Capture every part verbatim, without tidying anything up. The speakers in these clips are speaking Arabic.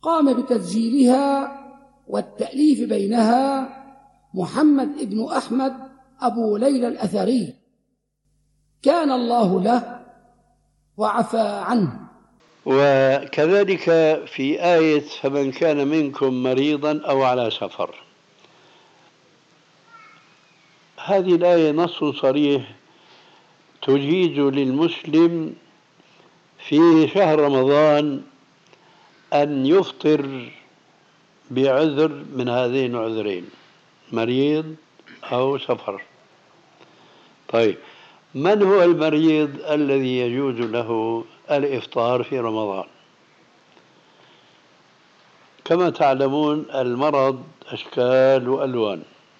قام بتسجيلها والتأليف بينها محمد بن أحمد أبو ليلى الأثري، كان الله له وعفى عنه. وكذلك في آية فمن كان منكم مريضا أو على سفر، هذه الآية نص صريح تجيز للمسلم في شهر رمضان أن يفطر بعذر من هذين العذرين، مريض أو سفر. طيب، من هو المريض الذي يجوز له الإفطار في رمضان؟ كما تعلمون المرض أشكال وألوان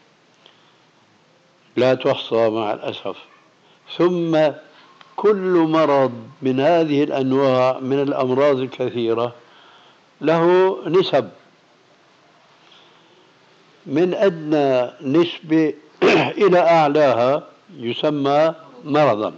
لا تحصى مع الأسف، ثم كل مرض من هذه الأنواع من الأمراض الكثيرة له نسب، من أدنى نسبة إلى أعلاها يسمى مرضا.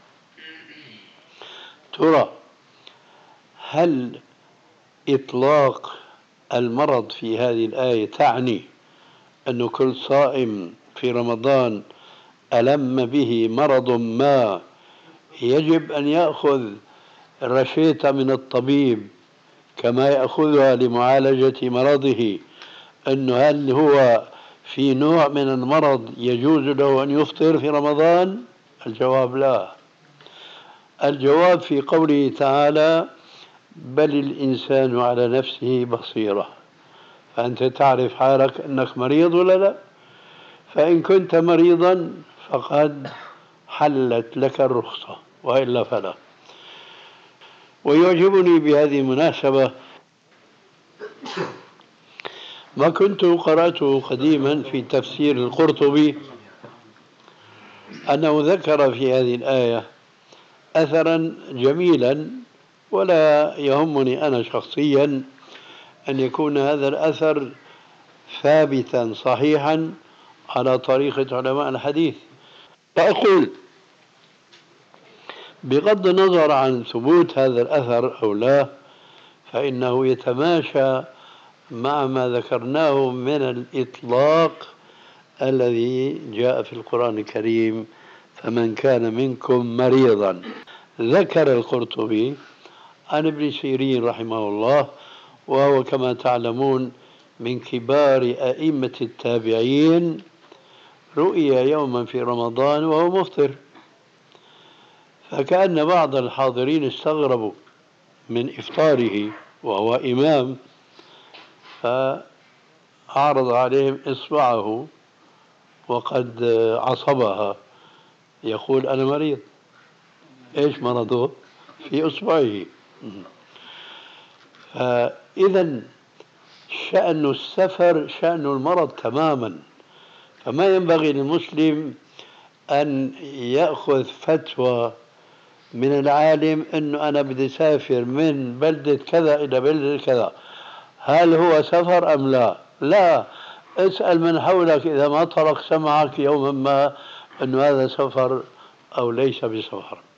ترى هل إطلاق المرض في هذه الآية تعني أن كل صائم في رمضان ألم به مرض ما يجب أن يأخذ رشية من الطبيب كما يأخذها لمعالجة مرضه، أنه هل هو في نوع من المرض يجوز له أن يفطر في رمضان؟ الجواب لا. الجواب في قوله تعالى بل الإنسان على نفسه بصيرة، فأنت تعرف حالك أنك مريض ولا لا؟ فإن كنت مريضا فقد حلت لك الرخصة، وإلا فلا. ويعجبني بهذه المناسبة ما كنت قرأته قديما في تفسير القرطبي، أنه ذكر في هذه الآية أثرا جميلا، ولا يهمني أنا شخصيا أن يكون هذا الأثر ثابتا صحيحا على طريقة علماء الحديث. فأقول بغض النظر عن ثبوت هذا الأثر أو لا، فإنه يتماشى مع ما ذكرناه من الإطلاق الذي جاء في القرآن الكريم فمن كان منكم مريضا. ذكر القرطبي عن ابن سيرين رحمه الله، وهو كما تعلمون من كبار أئمة التابعين، رؤي يوما في رمضان وهو مفطر، فكأن بعض الحاضرين استغربوا من إفطاره وهو إمام، فعرض عليهم إصبعه وقد عصبها يقول أنا مريض. إيش مرضه؟ في إصبعه. فإذا شأن السفر شأن المرض تماما، فما ينبغي للمسلم أن يأخذ فتوى من العالم أنه أنا بدي أسافر من بلدة كذا إلى بلدة كذا، هل هو سفر أم لا؟ لا، اسأل من حولك إذا ما طرق سمعك يوما ما أنه هذا سفر أو ليس بسفر.